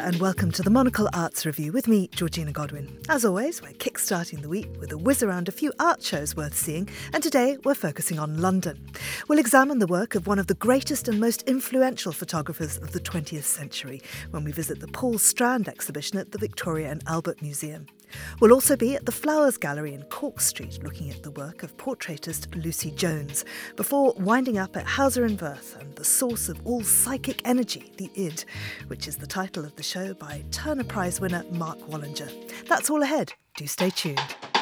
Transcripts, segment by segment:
and welcome to the Monocle Arts Review with me, Georgina Godwin. As always, we're kickstarting the week with a whiz around a few art shows worth seeing, and today we're focusing on London. We'll examine the work of one of the greatest and most influential photographers of the 20th century when we visit the Paul Strand exhibition at the Victoria and Albert Museum. We'll also be at the Flowers Gallery in Cork Street looking at the work of portraitist Lucy Jones, before winding up at Hauser and Wirth and the source of all psychic energy, the id, which is the title of the show by Turner Prize winner Mark Wallinger. That's all ahead. Do stay tuned.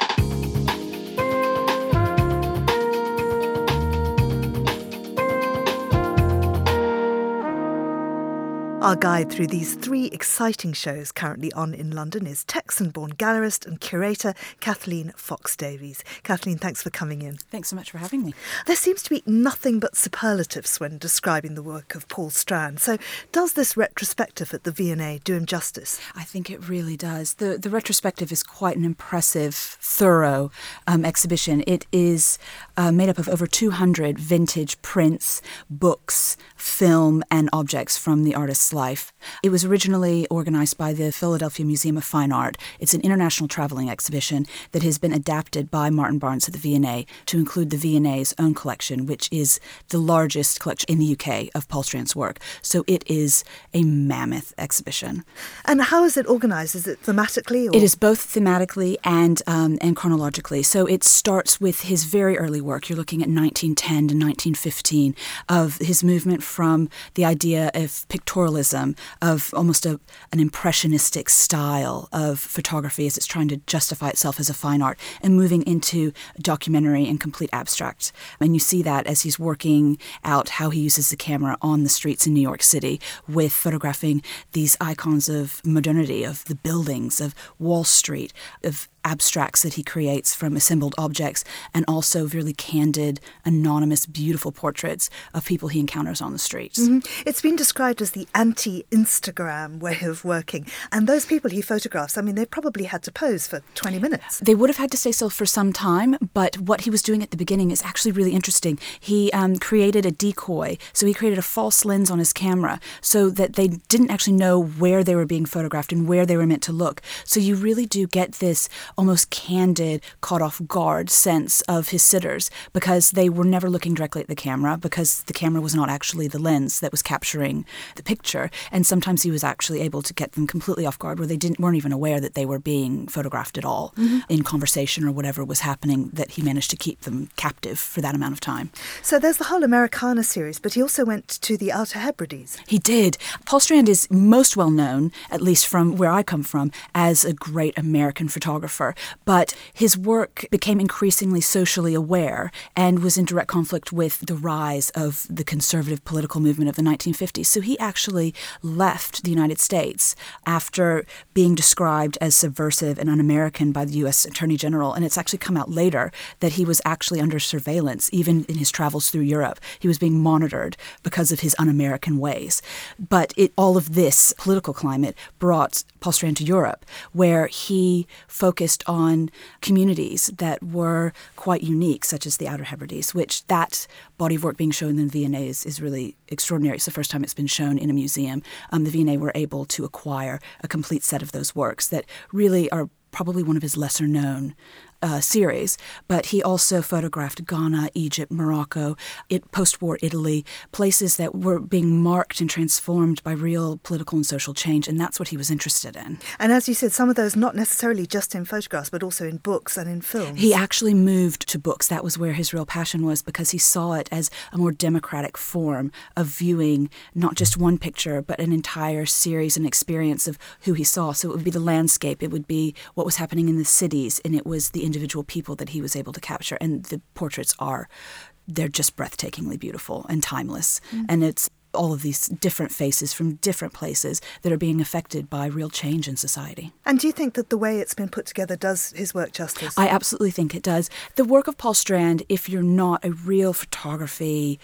Our guide through these three exciting shows currently on in London is Texan-born gallerist and curator Kathleen Fox-Davies. Kathleen, thanks for coming in. Thanks so much for having me. There seems to be nothing but superlatives when describing the work of Paul Strand. So does this retrospective at the V&A do him justice? I think it really does. The retrospective is quite an impressive, thorough exhibition. It is made up of over 200 vintage prints, books, film and objects from the artist's life. It was originally organised by the Philadelphia Museum of Fine Art. It's an international travelling exhibition that has been adapted by Martin Barnes at the V&A to include the V&A's own collection, which is the largest collection in the UK of Paul Strand's work. So it is a mammoth exhibition. And how is it organised? Is it thematically? Or? It is both thematically and chronologically. So it starts with his very early work. You're looking at 1910 to 1915 of his movement from the idea of pictorialism, of almost an impressionistic style of photography as it's trying to justify itself as a fine art, and moving into documentary and complete abstract. And you see that as he's working out how he uses the camera on the streets in New York City with photographing these icons of modernity, of the buildings, of Wall Street, of abstracts that he creates from assembled objects, and also really candid, anonymous, beautiful portraits of people he encounters on the streets. Mm-hmm. It's been described as the anti-Instagram way of working. And those people he photographs, I mean, they probably had to pose for 20 minutes. They would have had to stay still for some time, but what he was doing at the beginning is actually really interesting. He created a decoy, so he created a false lens on his camera so that they didn't actually know where they were being photographed and where they were meant to look. So you really do get this almost candid, caught off guard sense of his sitters, because they were never looking directly at the camera, because the camera was not actually the lens that was capturing the picture. And sometimes he was actually able to get them completely off guard, where they weren't even aware that they were being photographed at all, in conversation or whatever was happening, that he managed to keep them captive for that amount of time. So there's the whole Americana series, but he also went to the Outer Hebrides. He did. Paul Strand is most well known, at least from where I come from, as a great American photographer. But his work became increasingly socially aware and was in direct conflict with the rise of the conservative political movement of the 1950s. So he actually left the United States after being described as subversive and un-American by the U.S. Attorney General. And it's actually come out later that he was actually under surveillance, even in his travels through Europe. He was being monitored because of his un-American ways. But all of this political climate brought Paul Strand to Europe, where he focused on communities that were quite unique, such as the Outer Hebrides, which that body of work being shown in the V&A is really extraordinary. It's the first time it's been shown in a museum. The V&A were able to acquire a complete set of those works that really are probably one of his lesser-known series, but he also photographed Ghana, Egypt, Morocco, post-war Italy, places that were being marked and transformed by real political and social change, and that's what he was interested in. And as you said, some of those not necessarily just in photographs, but also in books and in films. He actually moved to books. That was where his real passion was, because he saw it as a more democratic form of viewing not just one picture, but an entire series and experience of who he saw. So it would be the landscape, it would be what was happening in the cities, and it was the individual people that he was able to capture. And the portraits they're just breathtakingly beautiful and timeless. And it's all of these different faces from different places that are being affected by real change in society. And do you think that the way it's been put together does his work justice? I absolutely think it does. The work of Paul Strand, if you're not a real photography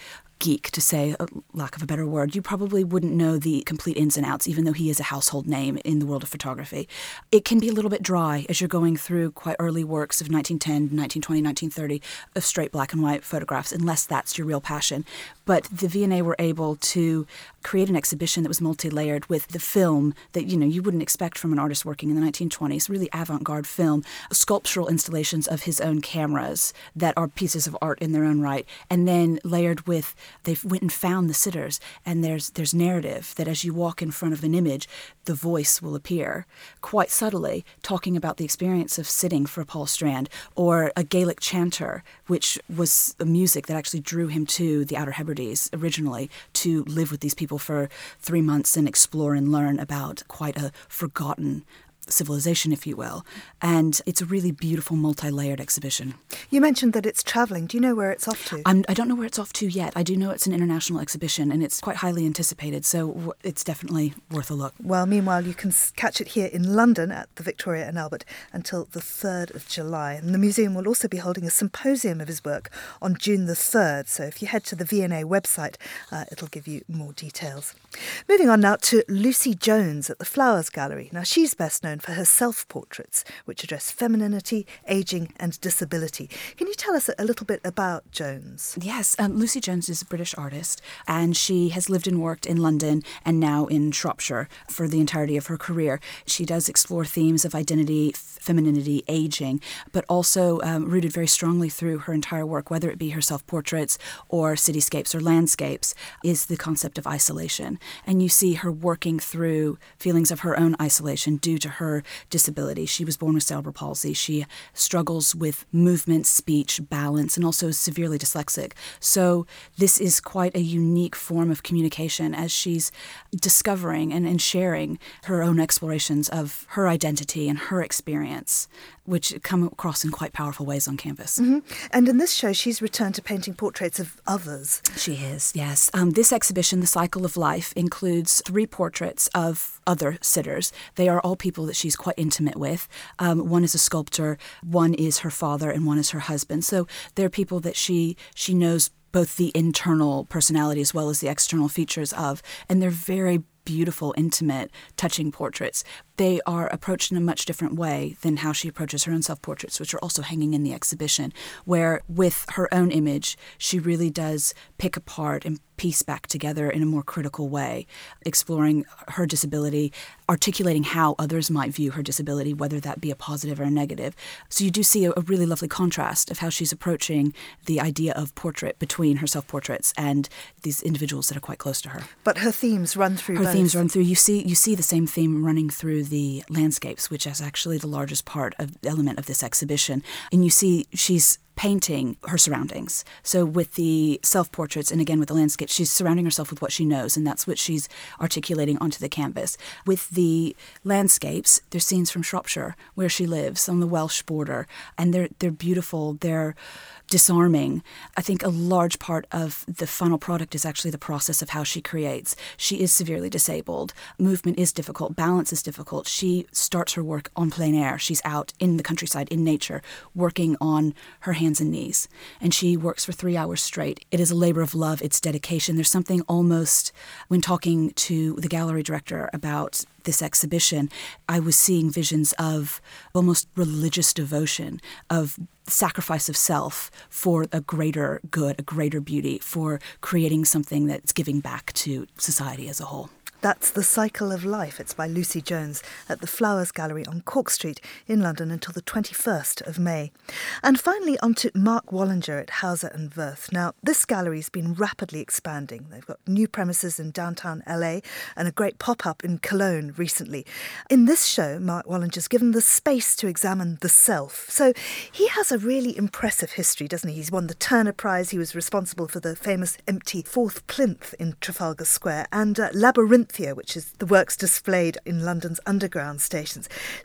geek, to say a lack of a better word, you probably wouldn't know the complete ins and outs, even though he is a household name in the world of photography. It can be a little bit dry as you're going through quite early works of 1910, 1920, 1930 of straight black and white photographs, unless that's your real passion. But the V&A were able to create an exhibition that was multi-layered with the film that, you wouldn't expect from an artist working in the 1920s, really avant-garde film, sculptural installations of his own cameras that are pieces of art in their own right, and then layered with, they went and found the sitters, and there's narrative that as you walk in front of an image, the voice will appear, quite subtly, talking about the experience of sitting for Paul Strand, or a Gaelic chanter, which was a music that actually drew him to the Outer Hebrides originally, to live with these people for 3 months and explore and learn about quite a forgotten civilization, if you will. And it's a really beautiful multi-layered exhibition. You mentioned that it's travelling. Do you know where it's off to? I don't know where it's off to yet. I do know it's an international exhibition and it's quite highly anticipated, so it's definitely worth a look. Well, meanwhile, you can catch it here in London at the Victoria and Albert until the 3rd of July. And the museum will also be holding a symposium of his work on June the 3rd. So if you head to the V&A website, it'll give you more details. Moving on now to Lucy Jones at the Flowers Gallery. Now, she's best known for her self-portraits, which address femininity, ageing and disability. Can you tell us a little bit about Jones? Yes, Lucy Jones is a British artist, and she has lived and worked in London and now in Shropshire for the entirety of her career. She does explore themes of identity, femininity, aging, but also rooted very strongly through her entire work, whether it be her self-portraits or cityscapes or landscapes, is the concept of isolation. And you see her working through feelings of her own isolation due to her disability. She was born with cerebral palsy. She struggles with movement, speech, balance, and also is severely dyslexic. So this is quite a unique form of communication as she's discovering and sharing her own explorations of her identity and her experience, which come across in quite powerful ways on canvas. Mm-hmm. And in this show, she's returned to painting portraits of others. She is, yes. This exhibition, The Cycle of Life, includes 3 portraits of other sitters. They are all people that she's quite intimate with. One is a sculptor, one is her father, and one is her husband. So they're people that she knows both the internal personality as well as the external features of, and they're very beautiful, intimate, touching portraits. They are approached in a much different way than how she approaches her own self-portraits, which are also hanging in the exhibition, where with her own image, she really does pick apart and piece back together in a more critical way, exploring her disability, articulating how others might view her disability, whether that be a positive or a negative. So you do see a really lovely contrast of how she's approaching the idea of portrait between her self-portraits and these individuals that are quite close to her. But her themes run through both. Her themes run through. You see the same theme running through the landscapes, which is actually the largest element of this exhibition. And you see she's painting her surroundings. So with the self-portraits and again with the landscape, she's surrounding herself with what she knows, and that's what she's articulating onto the canvas. With the landscapes, there's scenes from Shropshire, where she lives on the Welsh border, and they're beautiful, they're disarming. I think a large part of the final product is actually the process of how she creates. She is severely disabled. Movement is difficult. Balance is difficult. She starts her work on plein air. She's out in the countryside, in nature, working on her hands and knees. And she works for 3 hours straight. It is a labor of love. It's dedication. There's something almost, when talking to the gallery director about this exhibition, I was seeing visions of almost religious devotion, of sacrifice of self for a greater good, a greater beauty, for creating something that's giving back to society as a whole. That's The Cycle of Life. It's by Lucy Jones at the Flowers Gallery on Cork Street in London until the 21st of May. And finally on to Mark Wallinger at Hauser and Wirth. Now, this gallery's been rapidly expanding. They've got new premises in downtown LA and a great pop-up in Cologne recently. In this show, Mark Wallinger's given the space to examine the self. So he has a really impressive history, doesn't he? He's won the Turner Prize. He was responsible for the famous empty fourth plinth in Trafalgar Square and Labyrinthia, which is the works displayed in London's underground stations. So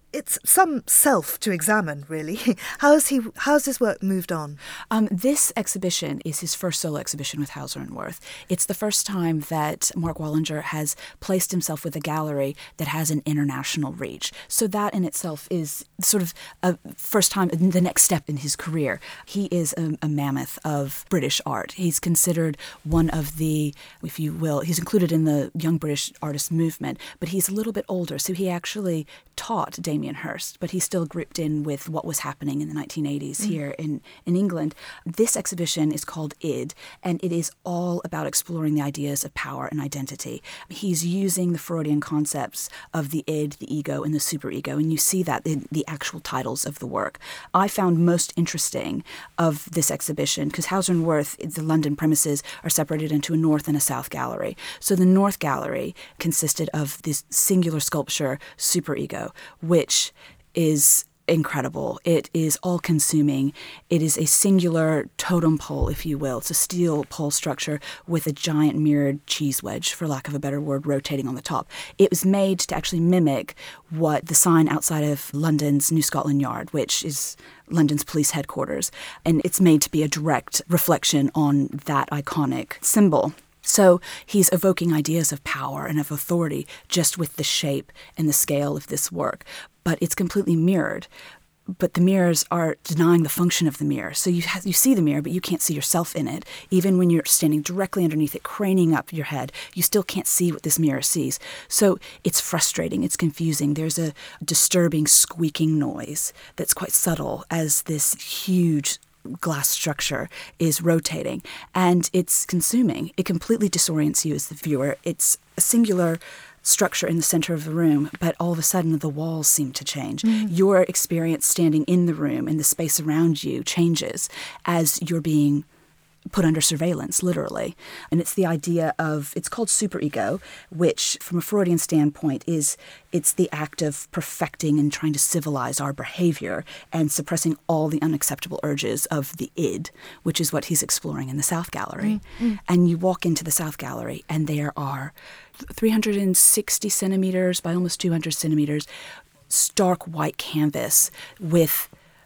it's some self to examine, really. How's his work moved on? This exhibition is his first solo exhibition with Hauser and Wirth. It's the first time that Mark Wallinger has placed himself with a gallery that has an international reach. So that in itself is sort of a first time, the next step in his career. He is a mammoth of British art. He's considered one of the, if you will, he's included in the Young British Artist movement, but he's a little bit older, so he actually taught Damien Hirst, but he's still grouped in with what was happening in the 1980s here in England. This exhibition is called Id, and it is all about exploring the ideas of power and identity. He's using the Freudian concepts of the id, the ego, and the superego, and you see that in the actual titles of the work. I found most interesting of this exhibition, because Hauser and Wirth, the London premises, are separated into a North and a South gallery. So the North gallery consisted of this singular sculpture, Superego, which is incredible. It is all-consuming. It is a singular totem pole, if you will. It's a steel pole structure with a giant mirrored cheese wedge, for lack of a better word, rotating on the top. It was made to actually mimic what the sign outside of London's New Scotland Yard, which is London's police headquarters. And it's made to be a direct reflection on that iconic symbol. So he's evoking ideas of power and of authority just with the shape and the scale of this work. But it's completely mirrored. But the mirrors are denying the function of the mirror. So you see the mirror, but you can't see yourself in it. Even when you're standing directly underneath it, craning up your head, you still can't see what this mirror sees. So it's frustrating. It's confusing. There's a disturbing squeaking noise that's quite subtle as this huge glass structure is rotating, and it's consuming. It completely disorients you as the viewer. It's a singular structure in the center of the room, but all of a sudden the walls seem to change. Your experience standing in the room and the space around you changes as you're being put under surveillance, literally. And it's the idea of, it's called superego, which from a Freudian standpoint it's the act of perfecting and trying to civilize our behavior and suppressing all the unacceptable urges of the id, which is what he's exploring in the South Gallery. And you walk into the South Gallery and there are 360 centimeters by almost 200 centimeters, stark white canvas with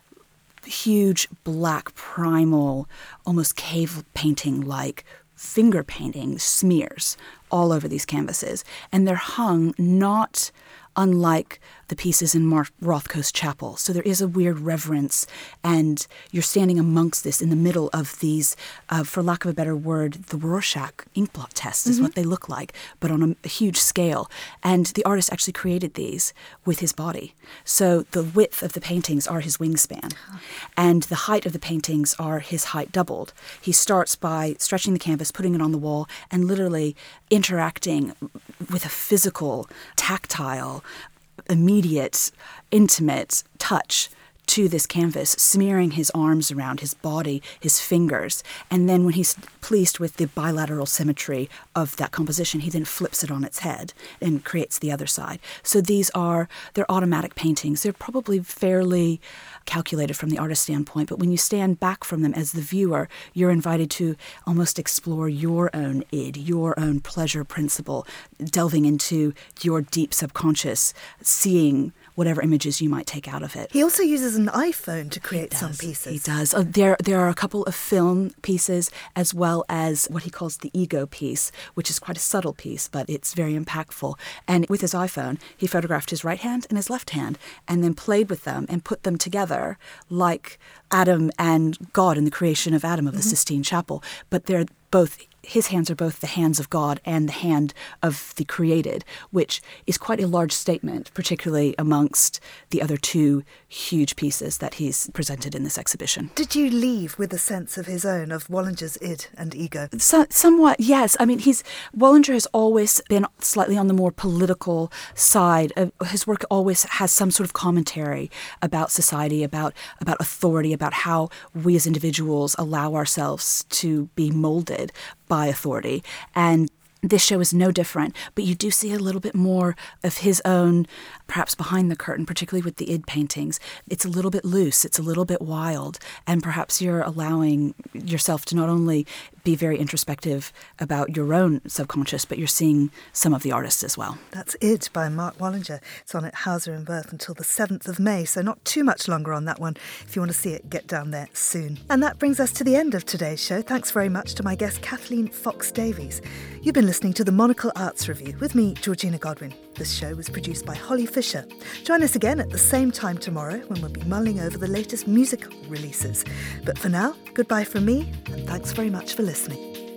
huge black primal, almost cave painting-like finger painting smears all over these canvases. And they're hung not unlike the pieces in Rothko's chapel. So there is a weird reverence, and you're standing amongst this in the middle of these, for lack of a better word, the Rorschach inkblot test is what they look like, but on a huge scale. And the artist actually created these with his body. So the width of the paintings are his wingspan, and the height of the paintings are his height doubled. He starts by stretching the canvas, putting it on the wall, and literally interacting with a physical, tactile, immediate, intimate touch to this canvas, smearing his arms around his body, his fingers. And then when he's pleased with the bilateral symmetry of that composition, he then flips it on its head and creates the other side. So they're automatic paintings. They're probably fairly calculated from the artist's standpoint, but when you stand back from them as the viewer, you're invited to almost explore your own id, your own pleasure principle, delving into your deep subconscious, seeing whatever images you might take out of it. He also uses an iPhone to create some pieces. He does. There are a couple of film pieces as well as what he calls the ego piece, which is quite a subtle piece, but it's very impactful. And with his iPhone, he photographed his right hand and his left hand and then played with them and put them together like Adam and God in the creation of Adam of the Sistine Chapel. But they're both... his hands are both the hands of God and the hand of the created, which is quite a large statement, particularly amongst the other two huge pieces that he's presented in this exhibition. Did you leave with a sense of his own, of Wallinger's id and ego? Somewhat, yes. I mean, Wallinger has always been slightly on the more political side. His work always has some sort of commentary about society, about authority, about how we as individuals allow ourselves to be molded by authority. And this show is no different, but you do see a little bit more of his own, perhaps behind the curtain, particularly with the id paintings. It's a little bit loose, it's a little bit wild, and perhaps you're allowing yourself to not only be very introspective about your own subconscious, but you're seeing some of the artists as well. That's Id by Mark Wallinger. It's on at Hauser in Wirth until the 7th of May, so not too much longer on that one. If you want to see it, get down there soon. And that brings us to the end of today's show. Thanks very much to my guest Kathleen Fox-Davies. You've been listening to the Monocle Arts Review with me, Georgina Godwin. This show was produced by Holly Fisher. Join us again at the same time tomorrow when we'll be mulling over the latest music releases. But for now, goodbye from me, and thanks very much for listening.